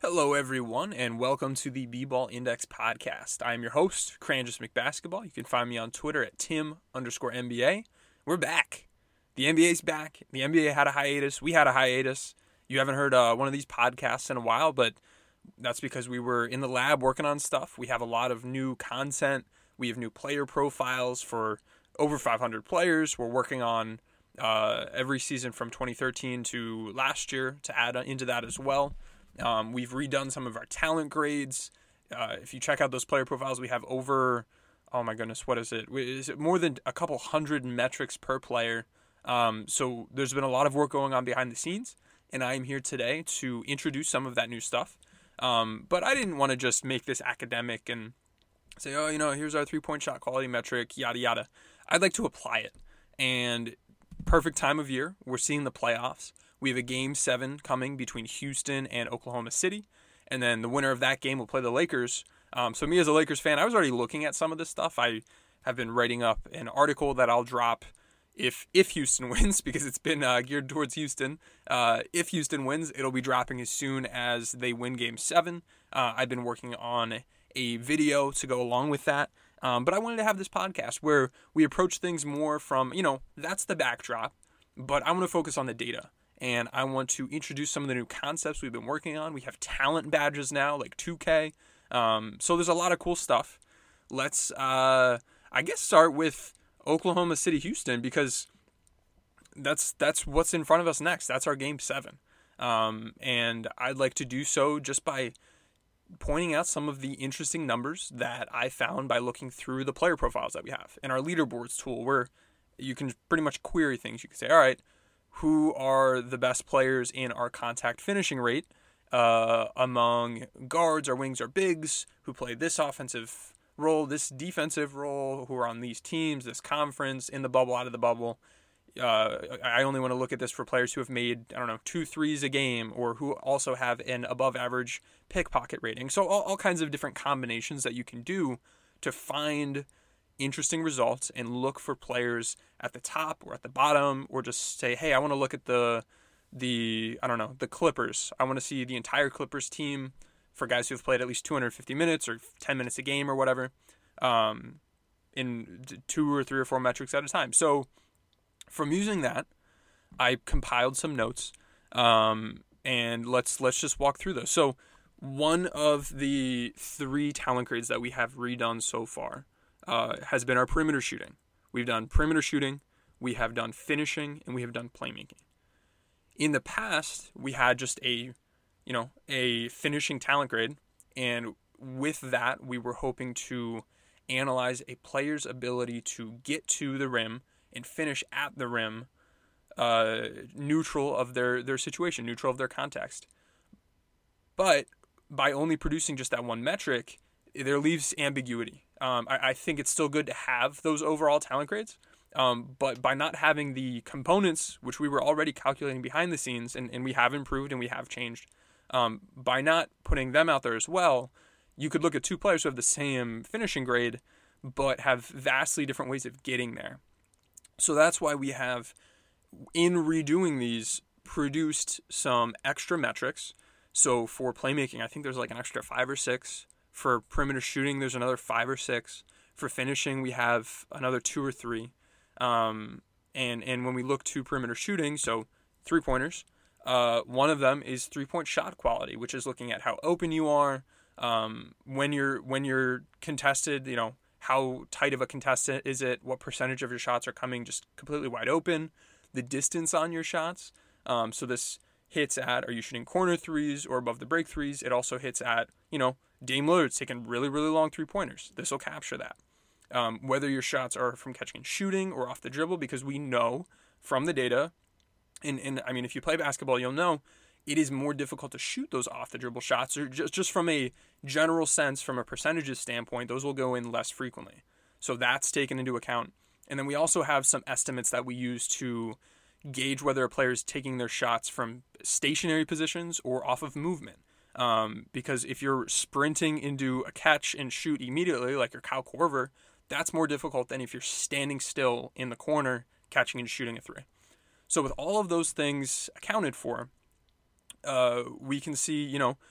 Hello, everyone, and welcome to the B-Ball Index podcast. I am your host, Cranjus McBasketball. You can find me on Twitter at Tim_NBA. We're back. The NBA's back. The NBA had a hiatus. We had a hiatus. You haven't heard one of these podcasts in a while, but that's because we were in the lab working on stuff. We have a lot of new content. We have new player profiles for over 500 players. We're working on every season from 2013 to last year to add into that as well. We've redone some of our talent grades. If you check out those player profiles, we have over, oh my goodness, what is it? Is it more than a couple hundred metrics per player? So there's been a lot of work going on behind the scenes, and I am here today to introduce some of that new stuff. But I didn't want to just make this academic and say, here's our three-point shot quality metric, yada, yada. I'd like to apply it. And perfect time of year. We're seeing the playoffs. We have a Game 7 coming between Houston and Oklahoma City, and then the winner of that game will play the Lakers. So me as a Lakers fan, I was already looking at some of this stuff. I have been writing up an article that I'll drop if Houston wins, because it's been geared towards Houston. If Houston wins, it'll be dropping as soon as they win Game 7. I've been working on a video to go along with that. But I wanted to have this podcast where we approach things more from, that's the backdrop, but I want to focus on the data. And I want to introduce some of the new concepts we've been working on. We have talent badges now, like 2K. So there's a lot of cool stuff. Let's, start with Oklahoma City, Houston, because that's what's in front of us next. That's our Game 7. And I'd like to do so just by pointing out some of the interesting numbers that I found by looking through the player profiles that we have in our leaderboards tool, where you can pretty much query things. You can say, all right, who are the best players in our contact finishing rate among guards or wings or bigs who play this offensive role, this defensive role, who are on these teams, this conference, in the bubble, out of the bubble. I only want to look at this for players who have made, 2 threes a game, or who also have an above average pickpocket rating. So all kinds of different combinations that you can do to find interesting results and look for players at the top or at the bottom, or just say, hey, I want to look at the Clippers. I want to see the entire Clippers team for guys who've played at least 250 minutes or 10 minutes a game or whatever, in 2 or 3 or 4 metrics at a time. So from using that, I compiled some notes, and let's just walk through those. So one of the 3 talent grades that we have redone so far has been our perimeter shooting. We've done perimeter shooting, we have done finishing, and we have done playmaking. In the past, we had just a finishing talent grade, and with that, we were hoping to analyze a player's ability to get to the rim and finish at the rim, neutral of their situation, neutral of their context. But by only producing just that one metric, there leaves ambiguity. I think it's still good to have those overall talent grades, but by not having the components, which we were already calculating behind the scenes, and we have improved and we have changed, by not putting them out there as well, you could look at 2 players who have the same finishing grade, but have vastly different ways of getting there. So that's why we have, in redoing these, produced some extra metrics. So for playmaking, I think there's like an extra 5 or 6. For perimeter shooting, there's another 5 or 6. For finishing, we have another 2 or 3. And when we look to perimeter shooting, so 3-pointers, one of them is 3-point shot quality, which is looking at how open you are, when you're contested, how tight of a contestant is it, what percentage of your shots are coming just completely wide open, the distance on your shots. So this hits at, are you shooting corner threes or above the break threes? It also hits at, Dame Lillard's taking really, really long 3-pointers. This will capture that. Whether your shots are from catching and shooting or off the dribble, because we know from the data, and I mean, if you play basketball, you'll know it is more difficult to shoot those off the dribble shots, or just from a general sense, from a percentages standpoint, those will go in less frequently. So that's taken into account. And then we also have some estimates that we use to gauge whether a player is taking their shots from stationary positions or off of movement. Because if you're sprinting into a catch and shoot immediately, like your Kyle Korver, that's more difficult than if you're standing still in the corner, catching and shooting a 3. So with all of those things accounted for, we can see,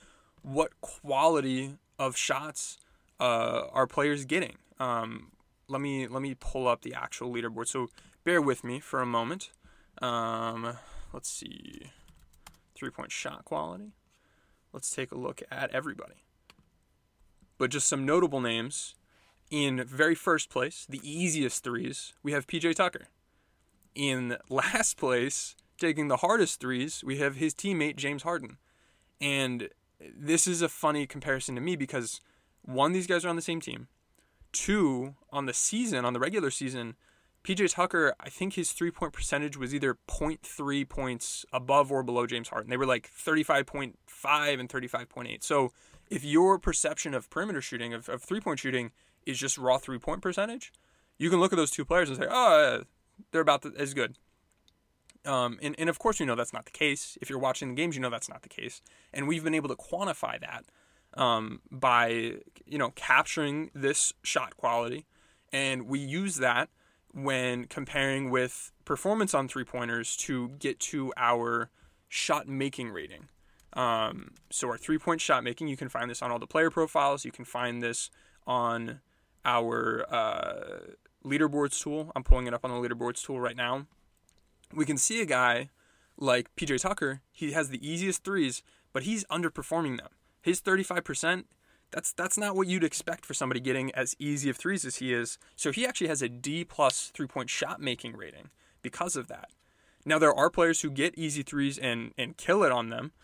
what quality of shots are players getting. Let me pull up the actual leaderboard. So bear with me for a moment. Let's see. 3-point shot quality. Let's take a look at everybody. But just some notable names. In very first place, the easiest threes, we have PJ Tucker. In last place, taking the hardest threes, we have his teammate James Harden. And this is a funny comparison to me because, one, these guys are on the same team. Two, on the regular season, PJ Tucker, I think his 3-point percentage was either 0.3 points above or below James Harden. They were like 35.5 and 35.8. So if your perception of perimeter shooting, of 3-point shooting, is just raw 3-point percentage, you can look at those two players and say, oh, they're about as good. And of course, you know that's not the case. If you're watching the games, you know that's not the case. And we've been able to quantify that by, capturing this shot quality. And we use that when comparing with performance on three-pointers to get to our shot-making rating. So our 3-point shot making, you can find this on all the player profiles. You can find this on our leaderboards tool. I'm pulling it up on the leaderboards tool right now. We can see a guy like PJ Tucker. He has the easiest threes, but he's underperforming them. His 35%, that's not what you'd expect for somebody getting as easy of threes as he is. So he actually has a D+ 3-point shot making rating because of that. Now there are players who get easy threes and kill it on them.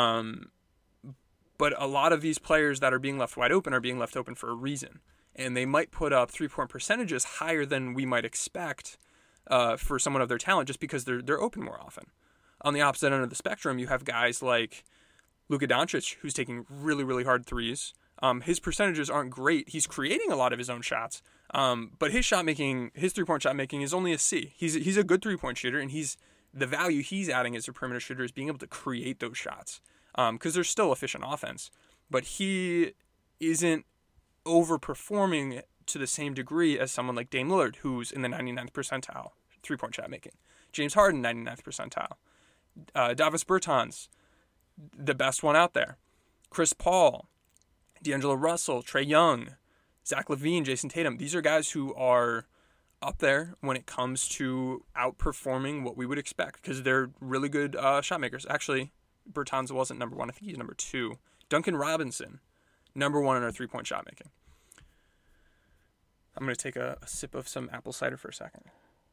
But a lot of these players that are being left wide open are being left open for a reason. And they might put up 3-point percentages higher than we might expect for someone of their talent just because they're open more often. On the opposite end of the spectrum, you have guys like Luka Doncic, who's taking really, really hard threes. His percentages aren't great. He's creating a lot of his own shots. But his 3-point shot making is only a C. He's a good 3-point shooter, and the value he's adding as a perimeter shooter is being able to create those shots. Because they're still efficient offense. But he isn't overperforming to the same degree as someone like Dame Lillard, who's in the 99th percentile 3-point shot making. James Harden, 99th percentile. Davis Bertans, the best one out there. Chris Paul, D'Angelo Russell, Trae Young, Zach LaVine, Jason Tatum. These are guys who are up there when it comes to outperforming what we would expect because they're really good shot makers. Actually, Bertans wasn't number 1. I think he's number 2. Duncan Robinson, number 1 in our 3-point shot making. I'm going to take a sip of some apple cider for a second.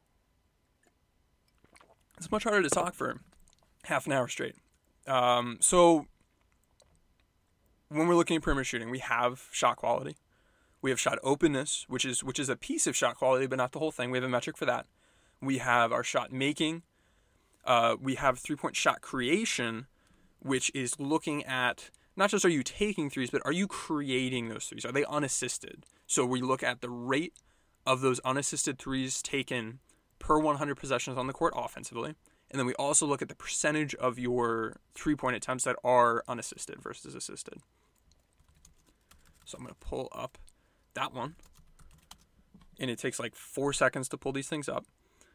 It's much harder to talk for half an hour straight. So when we're looking at perimeter shooting, we have shot quality. We have shot openness, which is a piece of shot quality, but not the whole thing. We have a metric for that. We have our shot making. We have 3-point shot creation, which is looking at not just are you taking threes, but are you creating those threes? Are they unassisted? So we look at the rate of those unassisted threes taken per 100 possessions on the court offensively. And then we also look at the percentage of your 3-point attempts that are unassisted versus assisted. So I'm going to pull up that one. And it takes like 4 seconds to pull these things up.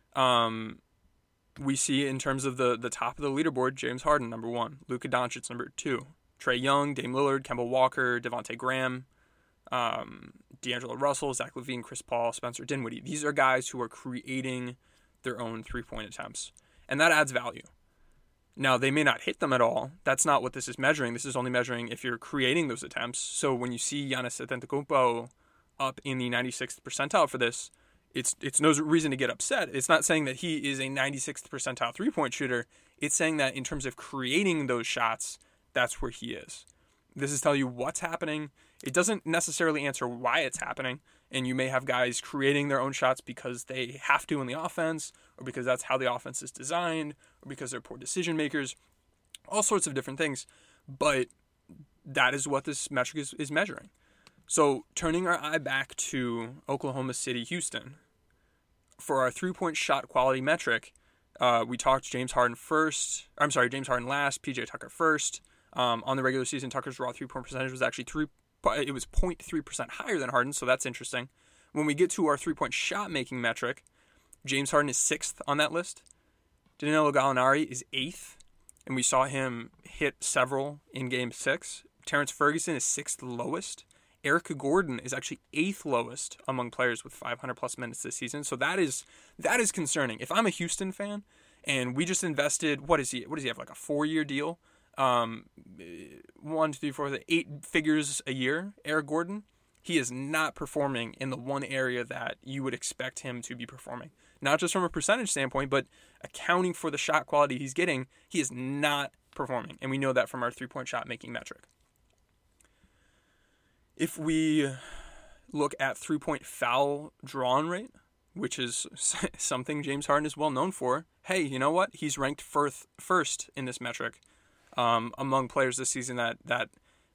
We see in terms of the top of the leaderboard, James Harden, number 1. Luka Doncic, number 2. Trae Young, Dame Lillard, Kemba Walker, Devontae Graham, D'Angelo Russell, Zach LaVine, Chris Paul, Spencer Dinwiddie. These are guys who are creating their own 3-point attempts. And that adds value. Now, they may not hit them at all. That's not what this is measuring. This is only measuring if you're creating those attempts. So when you see Giannis Antetokounmpo up in the 96th percentile for this, it's no reason to get upset. It's not saying that he is a 96th percentile 3-point shooter. It's saying that in terms of creating those shots, that's where he is. This is telling you what's happening. It doesn't necessarily answer why it's happening. And you may have guys creating their own shots because they have to in the offense, or because that's how the offense is designed, or because they're poor decision makers, all sorts of different things. But that is what this metric is measuring. So turning our eye back to Oklahoma City, Houston, for our 3-point shot quality metric, we talked James Harden last, PJ Tucker first. On the regular season, Tucker's raw 3-point percentage was actually 0.3% higher than Harden, so that's interesting. When we get to our 3-point shot making metric, James Harden is 6th on that list. Danilo Gallinari is 8th, and we saw him hit several in Game 6. Terrence Ferguson is 6th lowest. Eric Gordon is actually 8th lowest among players with 500-plus minutes this season. So that is concerning. If I'm a Houston fan and we just invested, what does he have, like a 4-year deal? 1, 2, 3, 4, 8 figures a year, Eric Gordon. He is not performing in the one area that you would expect him to be performing. Not just from a percentage standpoint, but accounting for the shot quality he's getting, he is not performing. And we know that from our three-point shot making metric. If we look at three-point foul drawn rate, which is something James Harden is well known for, hey, you know what? He's ranked first in this metric among players this season that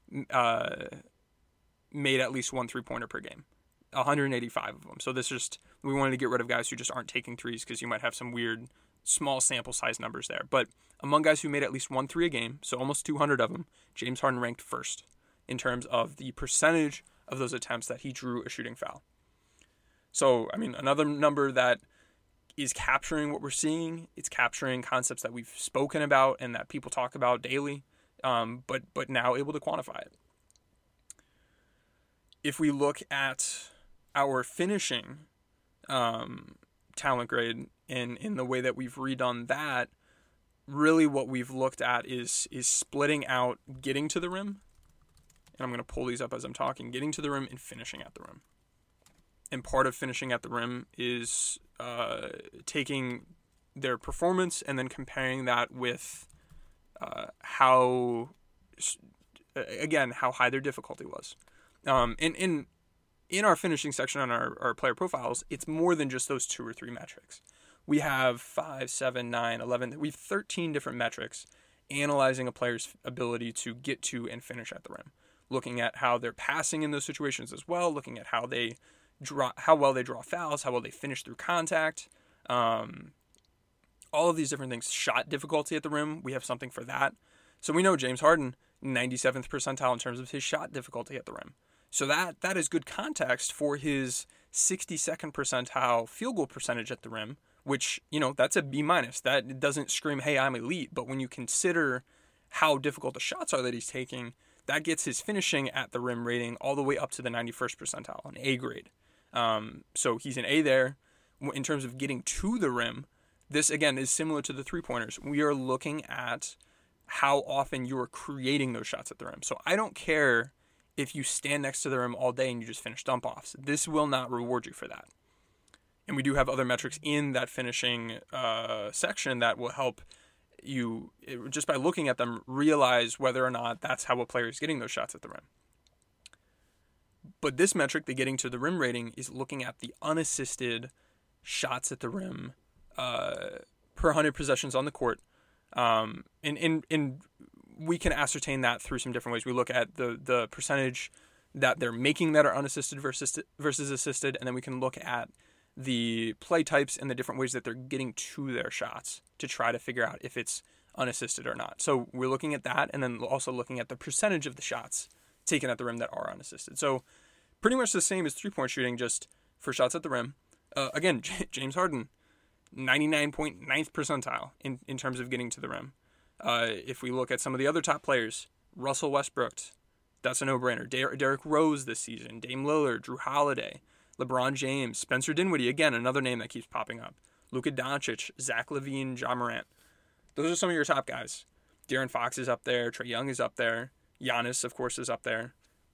made at least one three-pointer per game. 185 of them. So we wanted to get rid of guys who just aren't taking threes because you might have some weird small sample size numbers there. But among guys who made at least 1 3 a game, so almost 200 of them, James Harden ranked first in terms of the percentage of those attempts that he drew a shooting foul. So, I mean, another number that is capturing what we're seeing. It's capturing concepts that we've spoken about and that people talk about daily, but now able to quantify it. If we look at our finishing talent grade in the way that we've redone that, really what we've looked at is splitting out getting to the rim, and I'm going to pull these up as I'm talking, getting to the rim and finishing at the rim. And part of finishing at the rim is taking their performance and then comparing that with how high their difficulty was. In our finishing section on our player profiles, it's more than just those 2 or 3 metrics. We have 5, 7, 9, 11. We have 13 different metrics analyzing a player's ability to get to and finish at the rim. Looking at how they're passing in those situations as well. Looking at how well they draw fouls, how well they finish through contact. All of these different things. Shot difficulty at the rim, we have something for that. So we know James Harden, 97th percentile in terms of his shot difficulty at the rim. So that is good context for his 62nd percentile field goal percentage at the rim, which, that's a B-. That doesn't scream, hey, I'm elite. But when you consider how difficult the shots are that he's taking, that gets his finishing at the rim rating all the way up to the 91st percentile, an A grade. So he's an A there. In terms of getting to the rim, this, again, is similar to the three-pointers. We are looking at how often you are creating those shots at the rim. So I don't care if you stand next to the rim all day and you just finish dump-offs. This will not reward you for that. And we do have other metrics in that finishing section that will help you, just by looking at them, realize whether or not that's how a player is getting those shots at the rim. But this metric, the getting to the rim rating, is looking at the unassisted shots at the rim per 100 possessions on the court. And we can ascertain that through some different ways. We look at the percentage that they're making that are unassisted versus assisted, and then we can look at the play types and the different ways that they're getting to their shots to try to figure out if it's unassisted or not. So we're looking at that, and then also looking at the percentage of the shots taken at the rim that are unassisted. So pretty much the same as three-point shooting, just for shots at the rim. Again, James Harden, 99.9th percentile in terms of getting to the rim. If we look at some of the other top players, Russell Westbrook, that's a no-brainer. Derrick Rose this season, Dame Lillard, Drew Holiday, LeBron James, Spencer Dinwiddie, again, another name that keeps popping up. Luka Doncic, Zach LaVine, Ja Morant. Those are some of your top guys. De'Aaron Fox is up there. Trae Young is up there. Giannis, of course, is up there.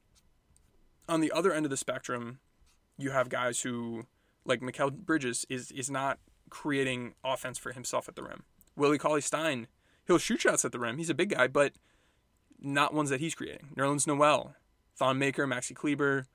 On the other end of the spectrum, you have guys who, like Mikal Bridges, is not creating offense for himself at the rim. Willie Cauley-Stein, he'll shoot shots at the rim. He's a big guy, but not ones that he's creating. Nerlens Noel, Thon Maker, Maxi Kleber,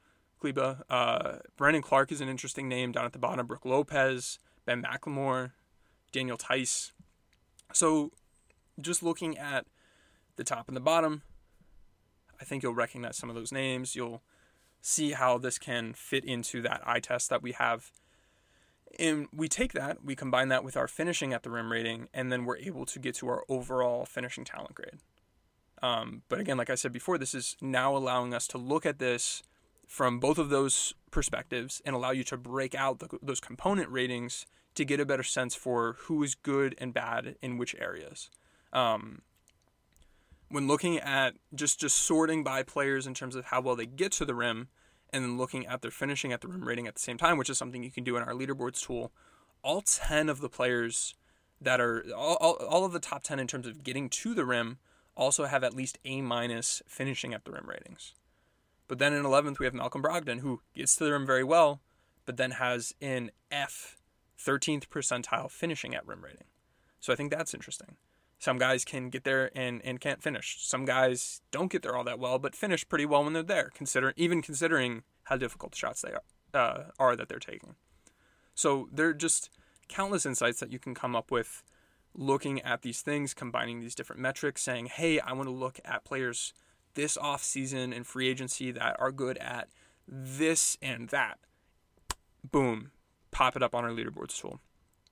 Brandon Clark is an interesting name down at the bottom. Brook Lopez, Ben McLemore, Daniel Tice. So just looking at the top and the bottom, I think you'll recognize some of those names. You'll see how this can fit into that eye test that we have. And we take that, we combine that with our finishing at the rim rating, and then we're able to get to our overall finishing talent grade. But again, like I said before, this is now allowing us to look at this from both of those perspectives and allow you to break out those component ratings to get a better sense for who is good and bad in which areas. when looking at just sorting by players in terms of how well they get to the rim, and then looking at their finishing at the rim rating at the same time, which is something you can do in our leaderboards tool, all 10 of the players that are, all of the top 10 in terms of getting to the rim also have at least A- finishing at the rim ratings. But then in 11th, we have Malcolm Brogdon, who gets to the rim very well, but then has an F, 13th percentile finishing at rim rating. So I think that's interesting. Some guys can get there and can't finish. Some guys don't get there all that well, but finish pretty well when they're there, considering how difficult the shots they are that they're taking. So there are just countless insights that you can come up with looking at these things, combining these different metrics, saying, hey, I want to look at players this offseason and free agency that are good at this and that. Boom, pop it up on our leaderboards tool.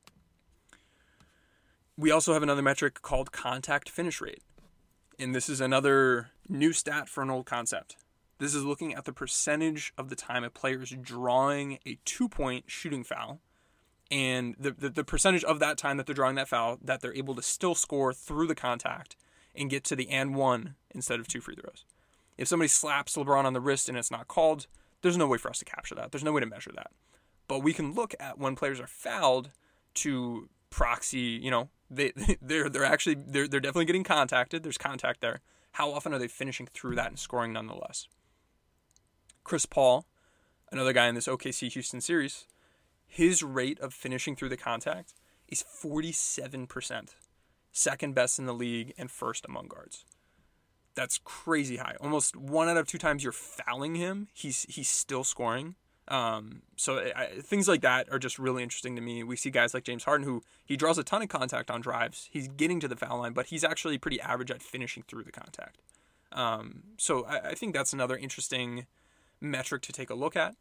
We also have another metric called contact finish rate. And this is another new stat for an old concept. This is looking at the percentage of the time a player is drawing a 2-point shooting foul, and the percentage of that time that they're drawing that foul that they're able to still score through the contact and get to the and one instead of 2 free throws. If somebody slaps LeBron on the wrist and it's not called, there's no way for us to capture that. There's no way to measure that. But we can look at when players are fouled to proxy, they're definitely getting contacted. There's contact there. How often are they finishing through that and scoring nonetheless? Chris Paul, another guy in this OKC Houston series, his rate of finishing through the contact is 47%. Second best in the league and first among guards. That's crazy high. Almost 1 out of 2 times you're fouling him, he's still scoring. Things like that are just really interesting to me. We see guys like James Harden, who he draws a ton of contact on drives. He's getting to the foul line, but he's actually pretty average at finishing through the contact. So I think that's another interesting metric to take a look at.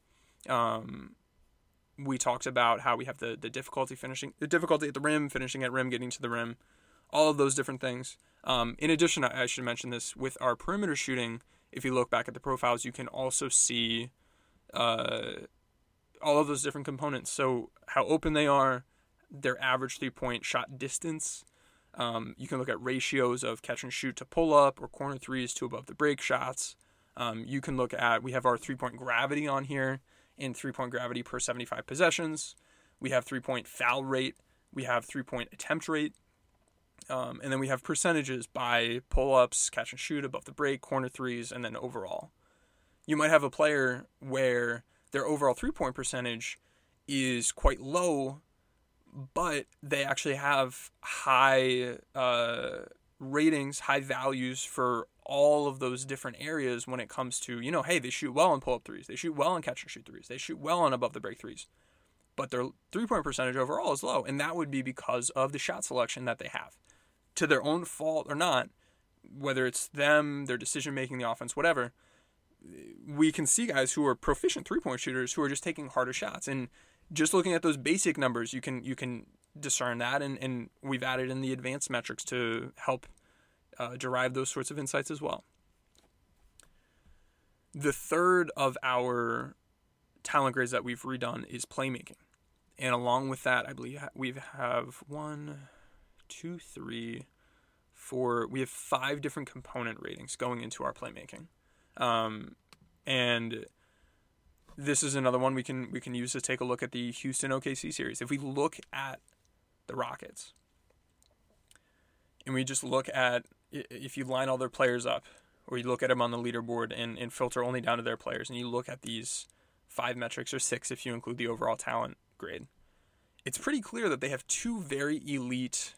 We talked about how we have the difficulty at the rim, finishing at rim, getting to the rim, all of those different things. In addition, I should mention this, with our perimeter shooting, if you look back at the profiles, you can also see all of those different components. So how open they are, their average 3-point shot distance. You can look at ratios of catch and shoot to pull up or corner threes to above the break shots. You can look at, we have our 3-point gravity on here, and 3-point gravity per 75 possessions. We have 3-point foul rate. We have 3-point attempt rate. And then we have percentages by pull-ups, catch and shoot, above the break, corner threes, and then overall. You might have a player where their overall 3-point percentage is quite low, but they actually have high ratings, high values for all of those different areas when it comes to, hey, they shoot well on pull-up threes, they shoot well on catch and shoot threes, they shoot well on above the break threes, but their 3-point percentage overall is low, and that would be because of the shot selection that they have. To their own fault or not, whether it's them, their decision-making, the offense, whatever, we can see guys who are proficient 3-point shooters who are just taking harder shots. And just looking at those basic numbers, you can discern that, and we've added in the advanced metrics to help derive those sorts of insights as well. The third of our talent grades that we've redone is playmaking. And along with that, I believe we have we have 5 different component ratings going into our playmaking. And this is another one we can use to take a look at the Houston OKC series. If we look at the Rockets, and we just look at, if you line all their players up, or you look at them on the leaderboard and filter only down to their players, and you look at these 5 metrics, or 6 if you include the overall talent grade, it's pretty clear that they have 2 very elite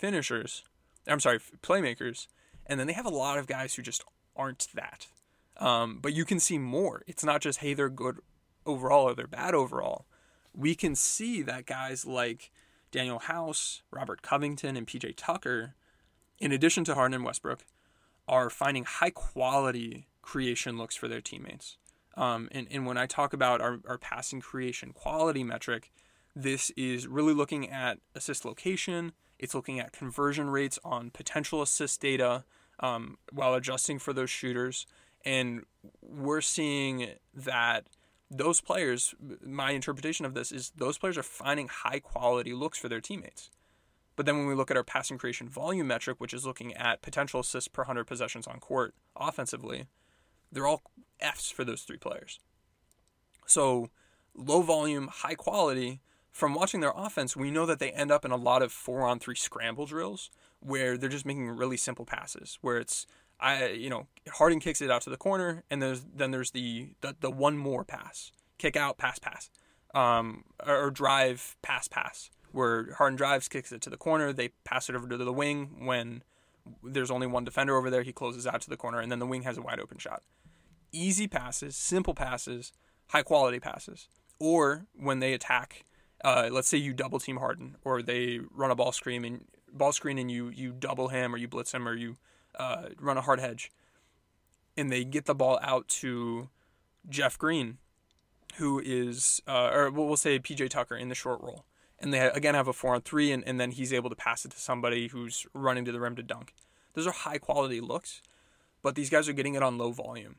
playmakers, and then they have a lot of guys who just aren't that. But you can see more. It's not just, hey, they're good overall or they're bad overall. We can see that guys like Daniel House, Robert Covington, and PJ Tucker, in addition to Harden and Westbrook, are finding high-quality creation looks for their teammates. And when I talk about our passing creation quality metric, this is really looking at assist location. It's looking at conversion rates on potential assist data while adjusting for those shooters. And we're seeing that those players, my interpretation of this is those players are finding high-quality looks for their teammates. But then when we look at our passing creation volume metric, which is looking at potential assists per 100 possessions on court offensively, they're all Fs for those three players. So low volume, high quality. From watching their offense, we know that they end up in a lot of 4-on-3 scramble drills where they're just making really simple passes, where it's Harden kicks it out to the corner, and then there's the one more pass, kick out, pass, or drive, pass, where Harden drives, kicks it to the corner, they pass it over to the wing. When there's only one defender over there, he closes out to the corner, and then the wing has a wide open shot. Easy passes, simple passes, high quality passes. Or when they attack, let's say you double team Harden, or they run a ball screen and you double him, or you blitz him, or you run a hard hedge, and they get the ball out to Jeff Green, who is, or we'll say PJ Tucker in the short roll. And they, again, have a 4-on-3, and then he's able to pass it to somebody who's running to the rim to dunk. Those are high-quality looks, but these guys are getting it on low volume.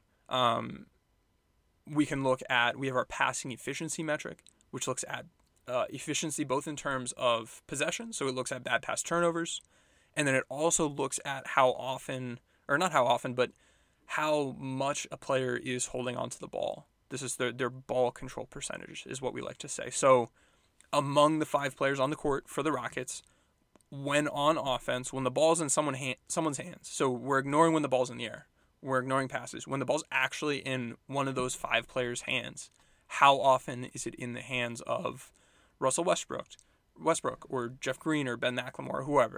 We have our passing efficiency metric, which looks at efficiency both in terms of possession, so it looks at bad pass turnovers, and then it also looks at how often, or not how often, but how much a player is holding onto the ball. This is their ball control percentage, is what we like to say. So among the 5 players on the court for the Rockets, when on offense, when the ball's in someone's hands, so we're ignoring when the ball's in the air, we're ignoring passes, when the ball's actually in one of those 5 players' hands, how often is it in the hands of Russell Westbrook, or Jeff Green, or Ben McLemore, or whoever?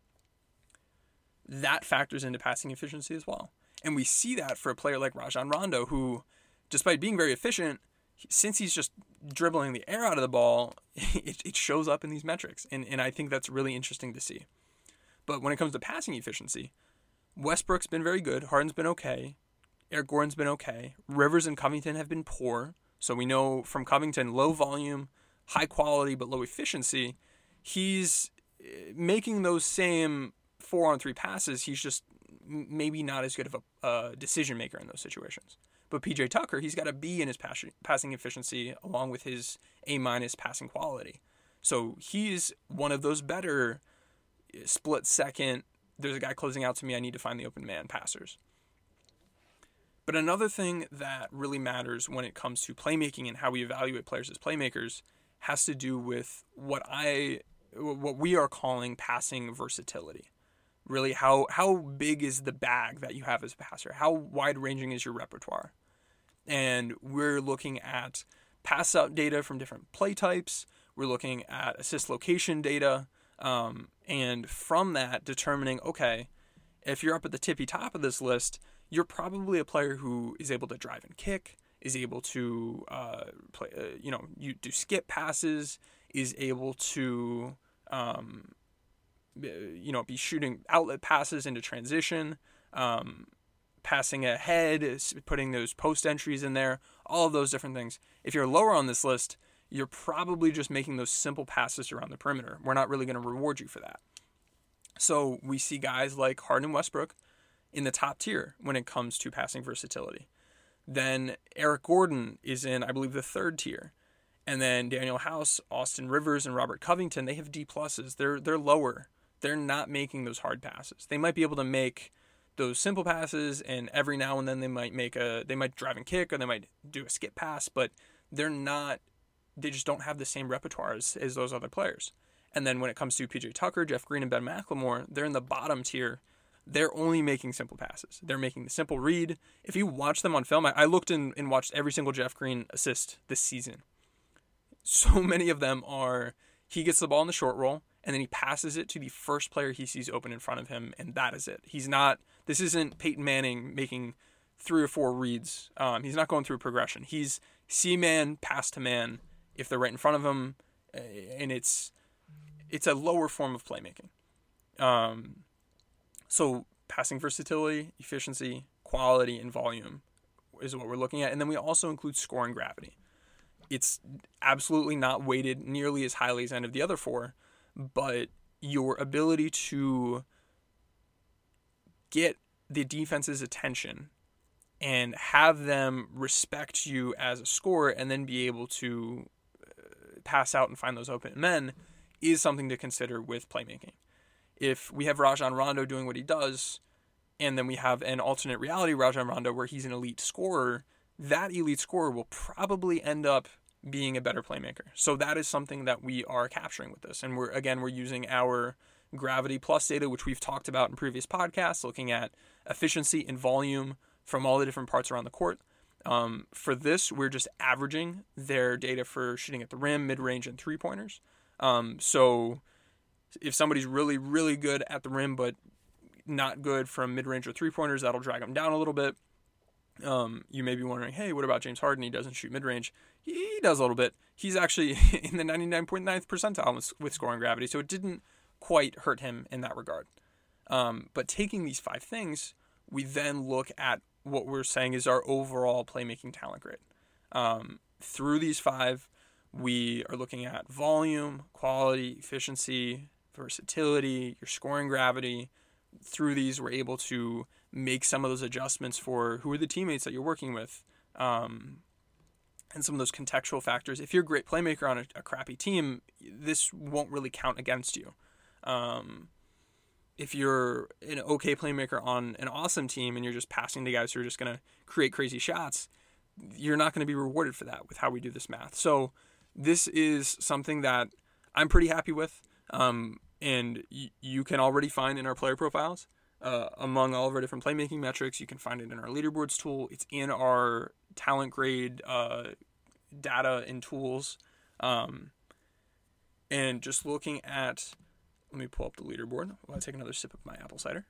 That factors into passing efficiency as well. And we see that for a player like Rajon Rondo, who, despite being very efficient, since he's just dribbling the air out of the ball, it shows up in these metrics. And I think that's really interesting to see. But when it comes to passing efficiency, Westbrook's been very good. Harden's been okay. Eric Gordon's been okay. Rivers and Covington have been poor. So we know from Covington, low volume, high quality, but low efficiency. He's making those same 4-on-3 passes. He's just maybe not as good of a decision maker in those situations. But PJ Tucker, he's got a B in his passing efficiency along with his A- passing quality. So he's one of those better split second, there's a guy closing out to me, I need to find the open man passers. But another thing that really matters when it comes to playmaking and how we evaluate players as playmakers has to do with what we are calling passing versatility. Really, how big is the bag that you have as a passer? How wide-ranging is your repertoire? And we're looking at pass-out data from different play types. We're looking at assist location data. And from that, determining, okay, if you're up at the tippy top of this list, you're probably a player who is able to drive and kick, is able to you do skip passes, is able to be shooting outlet passes into transition, passing ahead, putting those post entries in there, all of those different things. If you're lower on this list, you're probably just making those simple passes around the perimeter. We're not really going to reward you for that. So we see guys like Harden and Westbrook in the top tier when it comes to passing versatility. Then Eric Gordon is in, I believe, the 3rd tier. And then Daniel House, Austin Rivers, and Robert Covington, they have D+. They're lower. They're not making those hard passes. They might be able to make those simple passes, and every now and then they might drive and kick, or they might do a skip pass, but they just don't have the same repertoire as those other players. And then when it comes to PJ Tucker, Jeff Green, and Ben McLemore, they're in the bottom tier. They're only making simple passes. They're making the simple read. If you watch them on film, I looked and watched every single Jeff Green assist this season. So many of them are, he gets the ball in the short roll, and then he passes it to the first player he sees open in front of him, and that is it. This isn't Peyton Manning making 3 or 4 reads. He's not going through a progression. He's C-man, pass to man, if they're right in front of him, and it's a lower form of playmaking. So passing versatility, efficiency, quality, and volume is what we're looking at. And then we also include scoring gravity. It's absolutely not weighted nearly as highly as any of the other 4, but your ability to get the defense's attention and have them respect you as a scorer and then be able to pass out and find those open men is something to consider with playmaking. If we have Rajon Rondo doing what he does, and then we have an alternate reality Rajon Rondo where he's an elite scorer, that elite scorer will probably end up being a better playmaker. So that is something that we are capturing with this. And we're using our Gravity Plus data, which we've talked about in previous podcasts, looking at efficiency and volume from all the different parts around the court. For this, we're just averaging their data for shooting at the rim, mid-range, and three-pointers. So if somebody's really, really good at the rim, but not good from mid-range or three-pointers, that'll drag them down a little bit. You may be wondering, hey, what about James Harden? He doesn't shoot mid-range. He does a little bit. He's actually in the 99.9th percentile with scoring gravity, so it didn't quite hurt him in that regard. But taking these 5 things, we then look at what we're saying is our overall playmaking talent grade. Through these 5, we are looking at volume, quality, efficiency, versatility, your scoring gravity. Through these, we're able to make some of those adjustments for who are the teammates that you're working with, and some of those contextual factors. If you're a great playmaker on a crappy team, this won't really count against you. If you're an okay playmaker on an awesome team and you're just passing to guys who are just going to create crazy shots, you're not going to be rewarded for that with how we do this math. So this is something that I'm pretty happy with. And you can already find in our player profiles, among all of our different playmaking metrics. You can find it in our leaderboards tool. It's in our talent grade data and tools. And just looking at, let me pull up the leaderboard while I take another sip of my apple cider.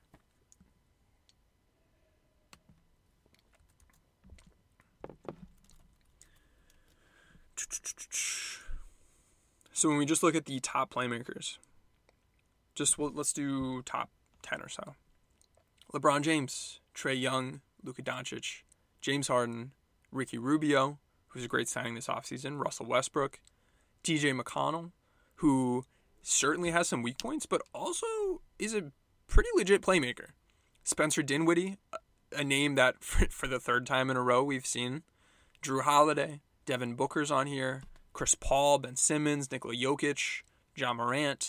So when we just look at the top playmakers, let's do top 10 or so. LeBron James, Trae Young, Luka Doncic, James Harden, Ricky Rubio, who's a great signing this offseason, Russell Westbrook, TJ McConnell, who certainly has some weak points, but also is a pretty legit playmaker. Spencer Dinwiddie, a name that for the 3rd time in a row we've seen. Drew Holiday, Devin Booker's on here, Chris Paul, Ben Simmons, Nikola Jokic, John Morant.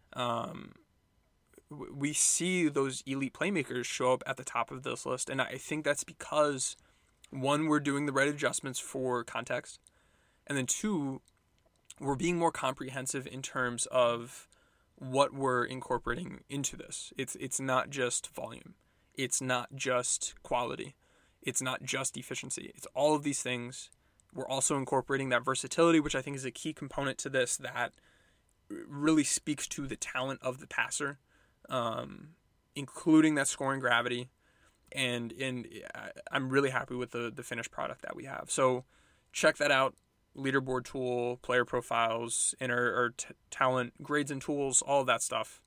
We see those elite playmakers show up at the top of this list, and I think that's because, 1, we're doing the right adjustments for context, and then 2, we're being more comprehensive in terms of what we're incorporating into this. It's not just volume. It's not just quality. It's not just efficiency. It's all of these things. We're also incorporating that versatility, which I think is a key component to this that really speaks to the talent of the passer, including that scoring gravity. And I'm really happy with the finished product that we have. So check that out. Leaderboard tool, player profiles, and our talent grades and tools, all of that stuff.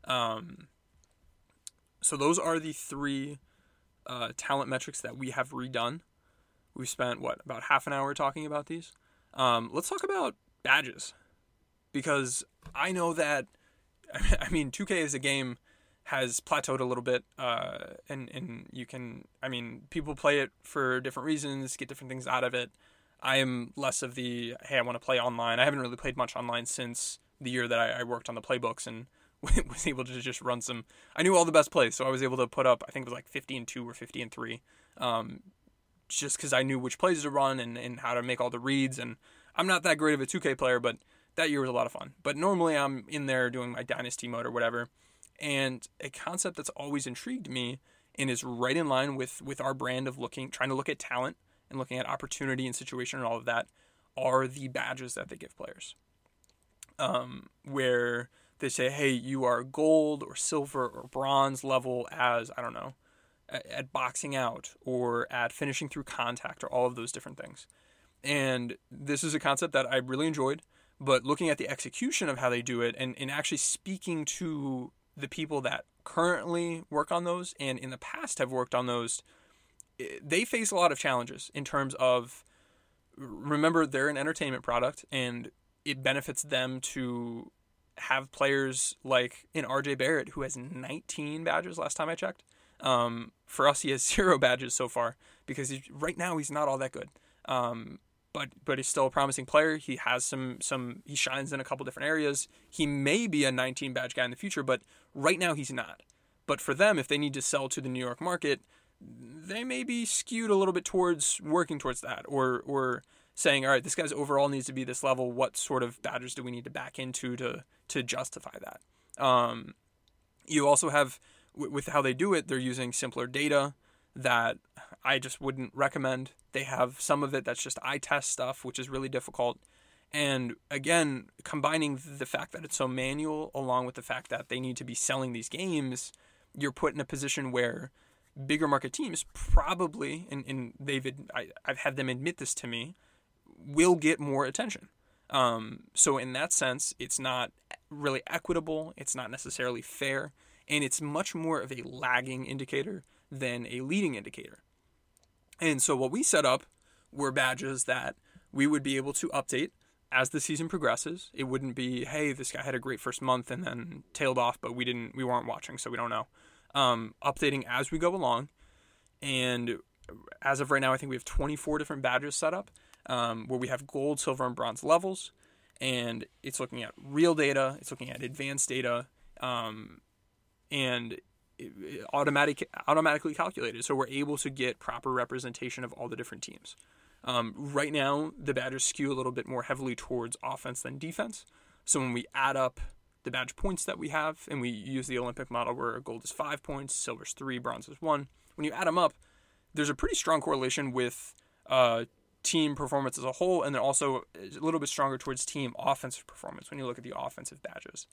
So those are the 3 talent metrics that we have redone. We've spent, about half an hour talking about these. Let's talk about badges, because I know that, 2K as a game has plateaued a little bit, and you can, people play it for different reasons, get different things out of it. I am less of the, hey, I want to play online. I haven't really played much online since the year that I worked on the playbooks and was able to just run some. I knew all the best plays, so I was able to put up, I think it was like 50-2 or 50-3, just because I knew which plays to run and how to make all the reads. And I'm not that great of a 2K player, but that year was a lot of fun. But normally I'm in there doing my dynasty mode or whatever. And a concept that's always intrigued me and is right in line with our brand of trying to look at talent and looking at opportunity and situation and all of that, are the badges that they give players. Where they say, hey, you are gold or silver or bronze level as, I don't know, at boxing out or at finishing through contact or all of those different things. And this is a concept that I really enjoyed, but looking at the execution of how they do it and actually speaking to the people that currently work on those and in the past have worked on those, they face a lot of challenges in terms of, remember, they're an entertainment product and it benefits them to have players like an RJ Barrett, who has 19 badges last time I checked. For us, he has 0 badges so far because right now he's not all that good. but he's still a promising player. He has he shines in a couple different areas. He may be a 19 badge guy in the future, but right now he's not. But for them, if they need to sell to the New York market, they may be skewed a little bit towards working towards that, or saying, all right, this guy's overall needs to be this level. What sort of badges do we need to back into to justify that? You also have, with how they do it, they're using simpler data that I just wouldn't recommend. They have some of it that's just eye test stuff, which is really difficult. And again, combining the fact that it's so manual along with the fact that they need to be selling these games, you're put in a position where bigger market teams probably, and I've had them admit this to me, will get more attention. So in that sense, it's not really equitable. It's not necessarily fair. And it's much more of a lagging indicator than a leading indicator. And so what we set up were badges that we would be able to update as the season progresses. It wouldn't be, hey, this guy had a great first month and then tailed off, but we weren't watching, so we don't know. Updating as we go along. And as of right now, I think we have 24 different badges set up, where we have gold, silver, and bronze levels. And it's looking at real data. It's looking at advanced data. And automatically calculated. So we're able to get proper representation of all the different teams. Right now, the badges skew a little bit more heavily towards offense than defense. So when we add up the badge points that we have, and we use the Olympic model where gold is 5 points, silver is 3, bronze is 1. When you add them up, there's a pretty strong correlation with team performance as a whole, and then also a little bit stronger towards team offensive performance when you look at the offensive badges.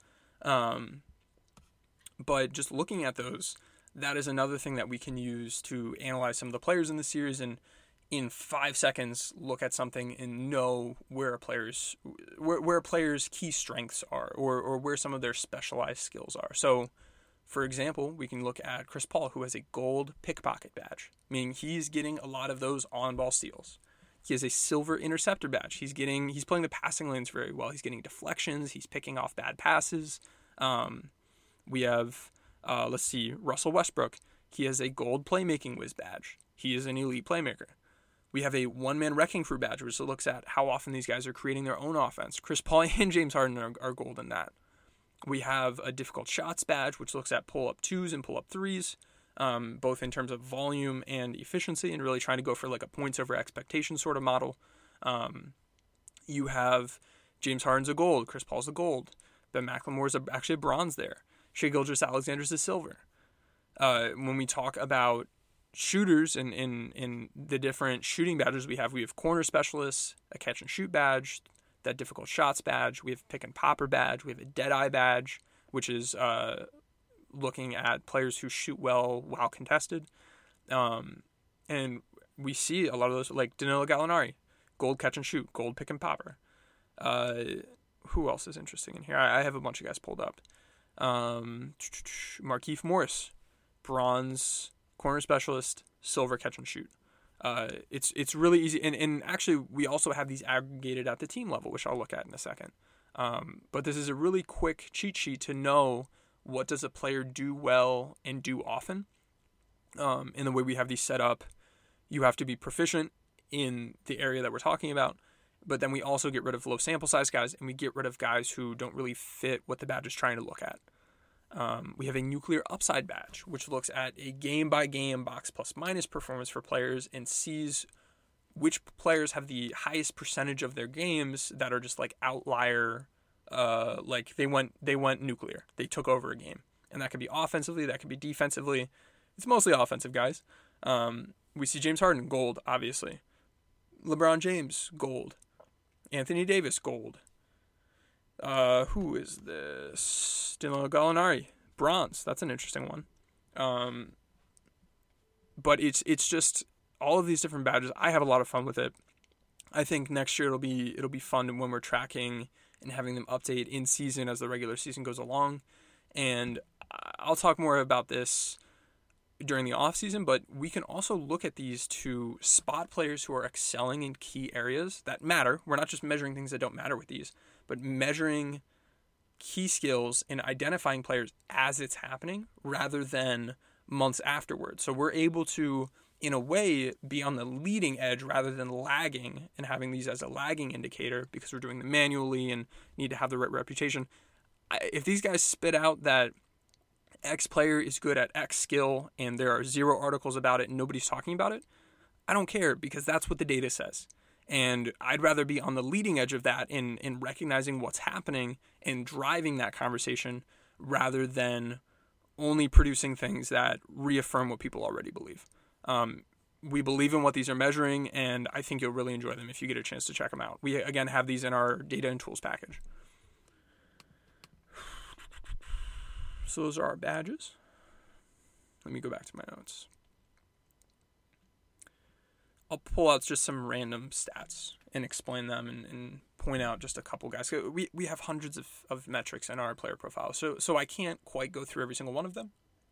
But just looking at those, that is another thing that we can use to analyze some of the players in the series, and in 5 seconds look at something and know where a player's key strengths are, or where some of their specialized skills are. So, for example, we can look at Chris Paul, who has a gold pickpocket badge, meaning he's getting a lot of those on-ball steals. He has a silver interceptor badge. He's playing the passing lanes very well. He's getting deflections. He's picking off bad passes. We have, Russell Westbrook. He has a gold playmaking whiz badge. He is an elite playmaker. We have a one-man wrecking crew badge, which looks at how often these guys are creating their own offense. Chris Paul and James Harden are gold in that. We have a difficult shots badge, which looks at pull-up 2s and pull-up 3s, both in terms of volume and efficiency, and really trying to go for like a points over expectation sort of model. You have James Harden's a gold, Chris Paul's a gold, Ben McLemore's actually a bronze there. Shai Gilgeous-Alexander's a silver. When we talk about shooters and in the different shooting badges we have corner specialists, a catch and shoot badge, that difficult shots badge. We have pick and popper badge. We have a dead eye badge, which is looking at players who shoot well while contested. And we see a lot of those, like Danilo Gallinari, gold catch and shoot, gold pick and popper. Who else is interesting in here? I have a bunch of guys pulled up. Markieff Morris, bronze corner specialist, silver catch and shoot. It's really easy, and actually we also have these aggregated at the team level, which I'll look at in a second. But this is a really quick cheat sheet to know what does a player do well and do often. In the way we have these set up, you have to be proficient in the area that we're talking about, but then we also get rid of low sample size guys, and we get rid of guys who don't really fit what the badge is trying to look at. We have a nuclear upside badge, which looks at a game-by-game box plus minus performance for players and sees which players have the highest percentage of their games that are just like outlier, like they went nuclear. They took over a game. And that could be offensively, that could be defensively. It's mostly offensive guys. We see James Harden, gold, obviously. LeBron James, gold. Anthony Davis, gold. Who is this? Danilo Gallinari, bronze. That's an interesting one. But it's just all of these different badges. I have a lot of fun with it. I think next year it'll be fun when we're tracking and having them update in season as the regular season goes along. And I'll talk more about this during the off season, but we can also look at these to spot players who are excelling in key areas that matter. We're not just measuring things that don't matter with these, but measuring key skills and identifying players as it's happening rather than months afterwards. So we're able to in a way, be on the leading edge rather than lagging and having these as a lagging indicator because we're doing them manually and need to have the right reputation. If these guys spit out that X player is good at X skill and there are 0 articles about it and nobody's talking about it, I don't care because that's what the data says. And I'd rather be on the leading edge of that in recognizing what's happening and driving that conversation rather than only producing things that reaffirm what people already believe. We believe in what these are measuring, and I think you'll really enjoy them if you get a chance to check them out. We, again, have these in our data and tools package. So those are our badges. Let me go back to my notes. I'll pull out just some random stats and explain them and point out just a couple guys. We have hundreds of metrics in our player profile, so I can't quite go through every single one of them.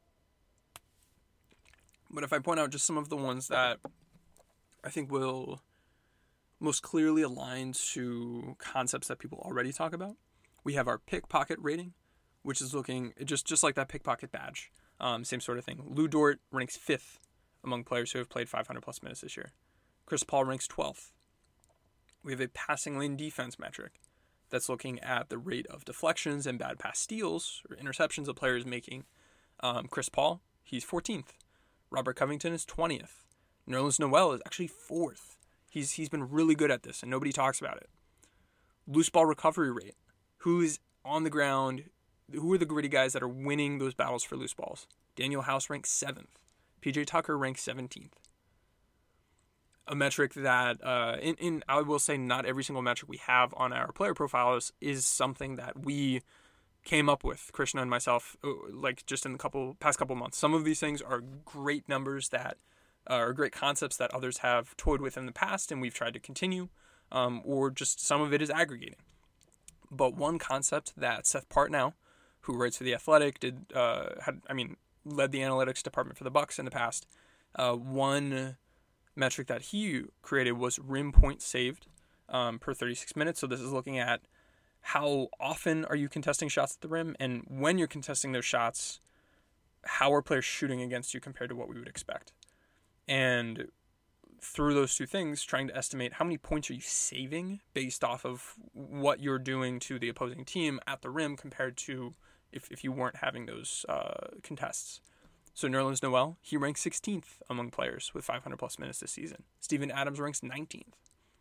But if I point out just some of the ones that I think will most clearly align to concepts that people already talk about, we have our pickpocket rating, which is looking just like that pickpocket badge. Same sort of thing. Lou Dort ranks 5th among players who have played 500 plus minutes this year. Chris Paul ranks 12th. We have a passing lane defense metric that's looking at the rate of deflections and bad pass steals or interceptions a player is making. Chris Paul, he's 14th. Robert Covington is 20th. Nerlens Noel is actually 4th. He's been really good at this, and nobody talks about it. Loose ball recovery rate. Who's on the ground? Who are the gritty guys that are winning those battles for loose balls? Daniel House ranks 7th. PJ Tucker ranks 17th. A metric that, I will say not every single metric we have on our player profiles is something that we came up with, Krishna and myself, like just in the past couple months. Some of these things are great numbers that are great concepts that others have toyed with in the past and we've tried to continue, or just some of it is aggregating. But one concept that Seth Partnow, who writes for The Athletic, led the analytics department for the Bucks in the past. One metric that he created was rim points saved per 36 minutes. So this is looking at how often are you contesting shots at the rim, and when you're contesting those shots, how are players shooting against you compared to what we would expect. And through those two things, trying to estimate how many points are you saving based off of what you're doing to the opposing team at the rim compared to if you weren't having those contests. So Nerlens Noel, he ranks 16th among players with 500 plus minutes this season. Steven Adams ranks 19th.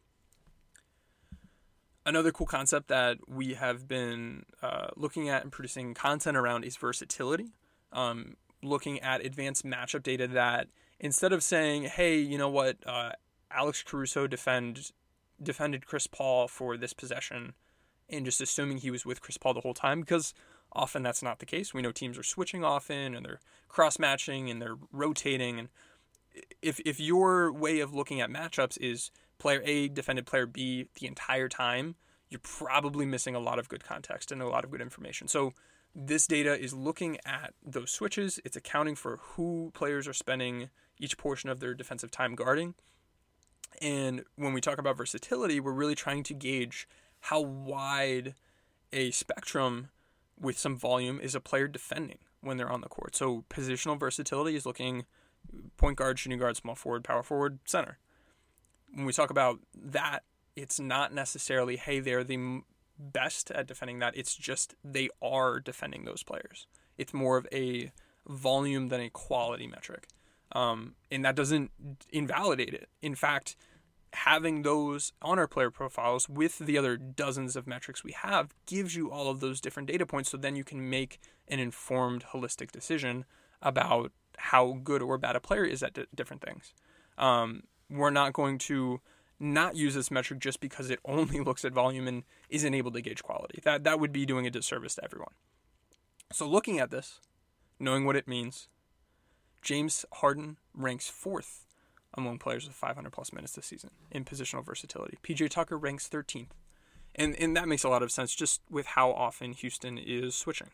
Another cool concept that we have been looking at and producing content around is versatility. Looking at advanced matchup data that instead of saying, hey, you know what, Alex Caruso defended Chris Paul for this possession and just assuming he was with Chris Paul the whole time, because often that's not the case. We know teams are switching often and they're cross-matching and they're rotating. And if your way of looking at matchups is player A defended player B the entire time, you're probably missing a lot of good context and a lot of good information. So this data is looking at those switches. It's accounting for who players are spending each portion of their defensive time guarding. And when we talk about versatility, we're really trying to gauge how wide a spectrum with some volume is a player defending when they're on the court. So positional versatility is looking point guard, shooting guard, small forward, power forward, center. When we talk about that, it's not necessarily, hey, they're the best at defending that. It's just they are defending those players. It's more of a volume than a quality metric. And that doesn't invalidate it. In fact, having those on our player profiles with the other dozens of metrics we have gives you all of those different data points, so then you can make an informed, holistic decision about how good or bad a player is at different things. We're not going to not use this metric just because it only looks at volume and isn't able to gauge quality. That would be doing a disservice to everyone. So looking at this, knowing what it means, James Harden ranks 4th among players with 500 plus minutes this season in positional versatility. PJ Tucker ranks 13th. And that makes a lot of sense just with how often Houston is switching.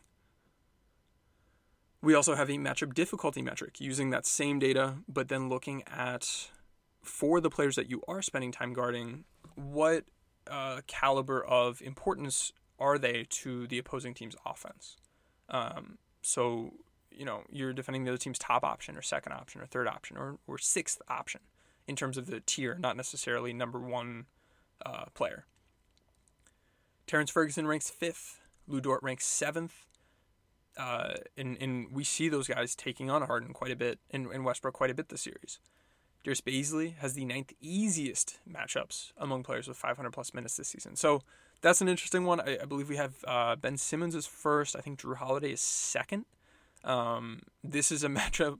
We also have a matchup difficulty metric using that same data, but then looking at, for the players that you are spending time guarding, what caliber of importance are they to the opposing team's offense? So you're defending the other team's top option or second option or third option or sixth option in terms of the tier, not necessarily number one player. Terrence Ferguson ranks 5th. Lu Dort ranks 7th. And we see those guys taking on Harden quite a bit and Westbrook quite a bit this series. Darius Bazley has the 9th easiest matchups among players with 500-plus minutes this season. So that's an interesting one. I believe we have Ben Simmons is first. I think Drew Holiday is second. This is a matchup.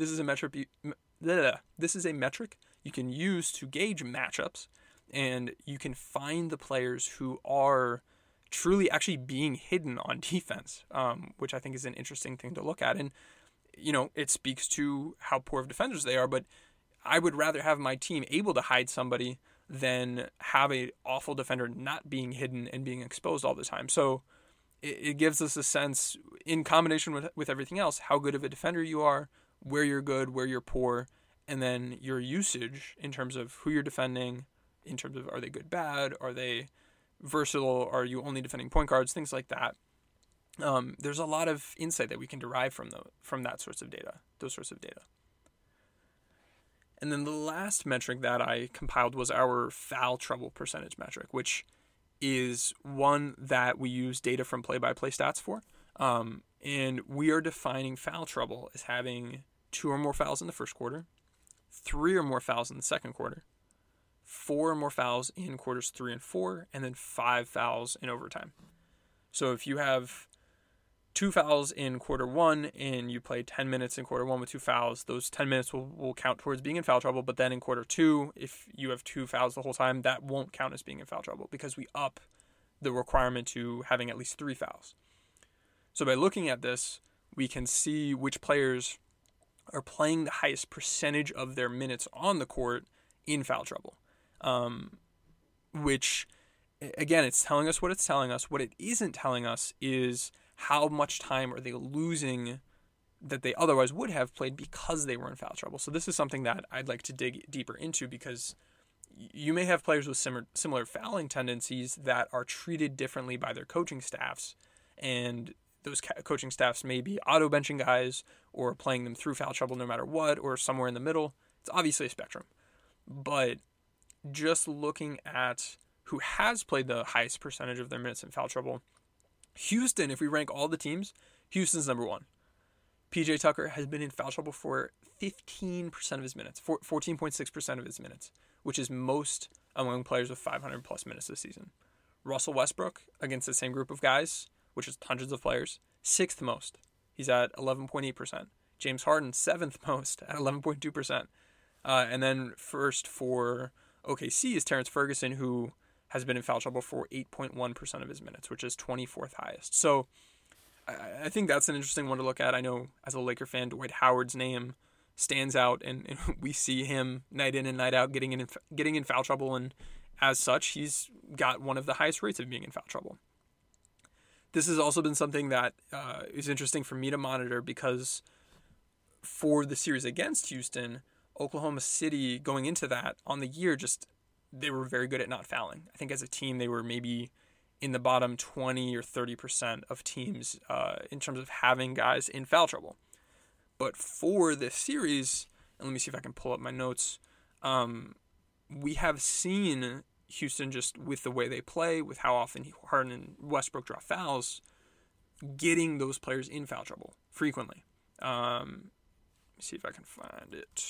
This is a metric you can use to gauge matchups, and you can find the players who are truly actually being hidden on defense, which I think is an interesting thing to look at. And it speaks to how poor of defenders they are. But I would rather have my team able to hide somebody than have a awful defender not being hidden and being exposed all the time. So it gives us a sense, in combination with everything else, how good of a defender you are, where you're good, where you're poor, and then your usage in terms of who you're defending, in terms of are they good, bad, are they versatile, are you only defending point guards, things like that. There's a lot of insight that we can derive from those sorts of data. And then the last metric that I compiled was our foul trouble percentage metric, which is one that we use data from play-by-play stats for. And we are defining foul trouble as having 2 or more fouls in the first quarter, 3 or more fouls in the second quarter, 4 or more fouls in quarters 3 and 4, and then 5 fouls in overtime. So if you have 2 fouls in quarter 1 and you play 10 minutes in quarter 1 with 2 fouls, those 10 minutes will count towards being in foul trouble. But then in quarter 2, if you have 2 fouls the whole time, that won't count as being in foul trouble because we up the requirement to having at least 3 fouls. So by looking at this, we can see which players are playing the highest percentage of their minutes on the court in foul trouble. Which, again, it's telling us what it's telling us. What it isn't telling us is how much time are they losing that they otherwise would have played because they were in foul trouble. So this is something that I'd like to dig deeper into, because you may have players with similar fouling tendencies that are treated differently by their coaching staffs, and those coaching staffs may be auto-benching guys or playing them through foul trouble no matter what, or somewhere in the middle. It's obviously a spectrum. But just looking at who has played the highest percentage of their minutes in foul trouble, Houston, if we rank all the teams, Houston's number 1. PJ Tucker has been in foul trouble for 15% of his minutes, 14.6% of his minutes, which is most among players with 500-plus minutes this season. Russell Westbrook, against the same group of guys, which is hundreds of players, 6th most. He's at 11.8%. James Harden, 7th most at 11.2%. And then first for OKC is Terrence Ferguson, who has been in foul trouble for 8.1% of his minutes, which is 24th highest. So I think that's an interesting one to look at. I know as a Laker fan, Dwight Howard's name stands out, and we see him night in and night out getting in foul trouble, and as such, he's got one of the highest rates of being in foul trouble. This has also been something that is interesting for me to monitor, because for the series against Houston, Oklahoma City, going into that on the year, they were very good at not fouling. I think as a team, they were maybe in the bottom 20 or 30% of teams in terms of having guys in foul trouble. But for this series, and let me see if I can pull up my notes, we have seen Houston, just with the way they play, with how often Harden and Westbrook draw fouls, getting those players in foul trouble frequently. Let me see if I can find it.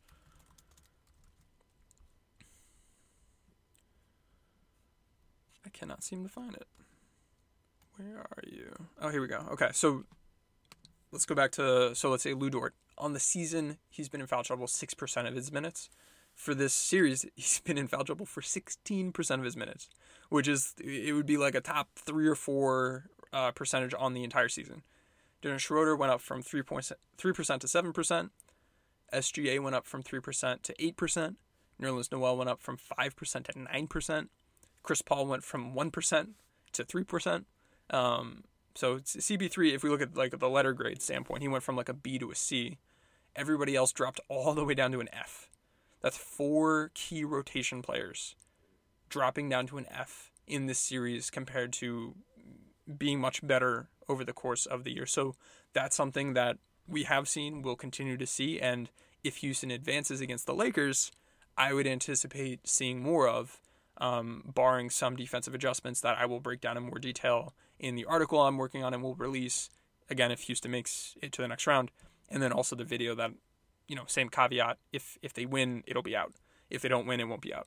I cannot seem to find it. Where are you? Oh, here we go. Okay, so let's go back to, let's say Lu Dort. On the season, he's been in foul trouble 6% of his minutes. For this series, he's been in foul trouble for 16% of his minutes, which it would be like a top 3 or 4 percentage on the entire season. Dennis Schroeder went up from 3% to 7%. SGA went up from 3% to 8%. Nerlens Noel went up from 5% to 9%. Chris Paul went from 1% to 3%. So CP3, if we look at like the letter grade standpoint, he went from like a B to a C. Everybody else dropped all the way down to an F. That's 4 key rotation players dropping down to an F in this series compared to being much better over the course of the year. So that's something that we have seen, we'll continue to see, and if Houston advances against the Lakers, I would anticipate seeing more of, barring some defensive adjustments that I will break down in more detail in the article I'm working on and will release, again, if Houston makes it to the next round. And then also the video that, same caveat, if they win, it'll be out. If they don't win, it won't be out.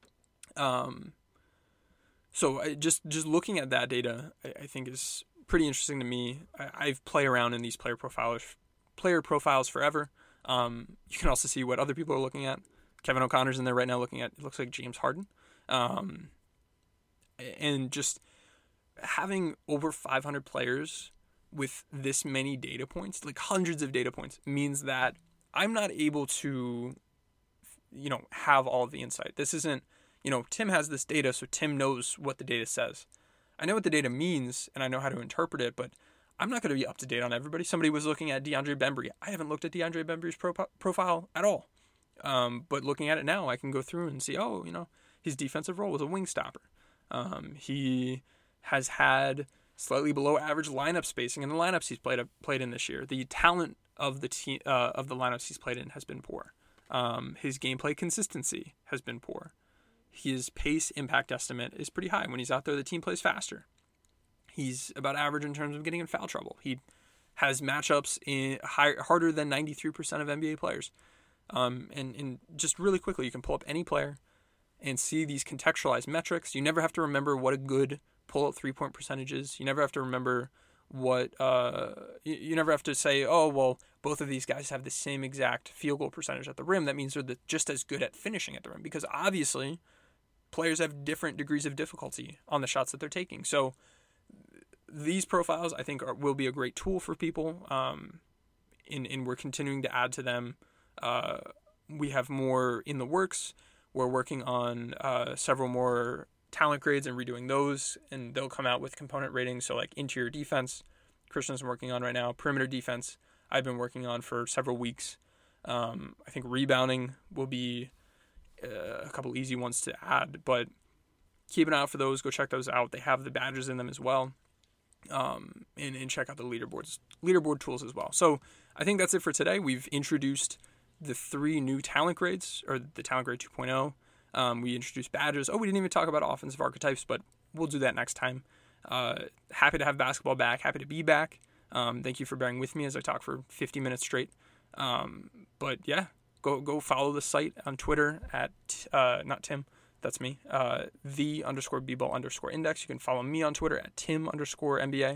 So just looking at that data, I think is pretty interesting to me. I've played around in these player profiles forever. You can also see what other people are looking at. Kevin O'Connor's in there right now looking at, it looks like James Harden. And just having over 500 players with this many data points, like hundreds of data points, means that I'm not able to, have all of the insight. This isn't, Tim has this data, so Tim knows what the data says. I know what the data means, and I know how to interpret it, but I'm not going to be up to date on everybody. Somebody was looking at DeAndre Bembry. I haven't looked at DeAndre Bembry's profile at all. But looking at it now, I can go through and see, his defensive role was a wing stopper. He has had slightly below average lineup spacing in the lineups he's played in this year. The talent of the team of the lineups he's played in has been poor. His gameplay consistency has been poor. His pace impact estimate is pretty high. When he's out there, the team plays faster. He's about average in terms of getting in foul trouble. He has matchups harder than 93% of NBA players. And just really quickly, you can pull up any player and see these contextualized metrics. You never have to remember what a good pull-up three-point percentage is. You never have to remember what you never have to say, both of these guys have the same exact field goal percentage at the rim. That means they're just as good at finishing at the rim, because obviously players have different degrees of difficulty on the shots that they're taking. So these profiles, I think, will be a great tool for people, and we're continuing to add to them. We have more in the works. We're working on several more talent grades and redoing those, and they'll come out with component ratings. So like interior defense, Christian's working on right now. Perimeter defense, I've been working on for several weeks. I think rebounding will be a couple easy ones to add, but keep an eye out for those. Go check those out. They have the badges in them as well. And check out the leaderboard tools as well. So I think that's it for today. We've introduced the 3 new talent grades, or the talent grade 2.0. We introduced badges. We didn't even talk about offensive archetypes, but we'll do that next time. Happy to have basketball back. Happy to be back. Thank you for bearing with me as I talk for 50 minutes straight. But yeah, go follow the site on Twitter at, not Tim, that's me, the_bball_index. You can follow me on Twitter at Tim_NBA.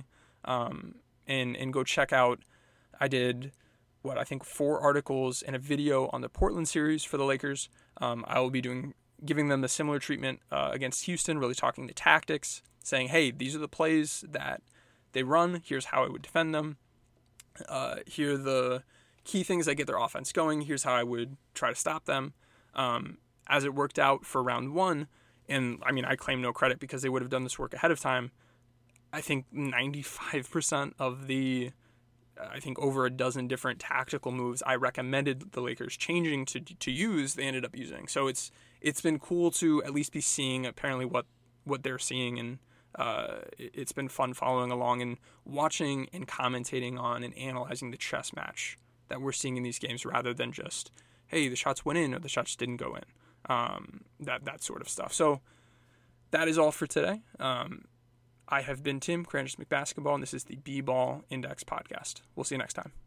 And go check out, I did, I think 4 articles and a video on the Portland series for the Lakers. I will be giving them the similar treatment against Houston, really talking the tactics, saying, hey, these are the plays that they run. Here's how I would defend them. Here are the key things that get their offense going. Here's how I would try to stop them. As it worked out for round 1, and I mean, I claim no credit because they would have done this work ahead of time. I think 95% of the, over a dozen different tactical moves I recommended the Lakers changing to use, they ended up using. So it's been cool to at least be seeing apparently what they're seeing, and it's been fun following along and watching and commentating on and analyzing the chess match that we're seeing in these games, rather than just, hey, the shots went in or the shots didn't go in. That sort of stuff. So that is all for today. I have been Tim, Crandus McBasketball, and this is the B-Ball Index Podcast. We'll see you next time.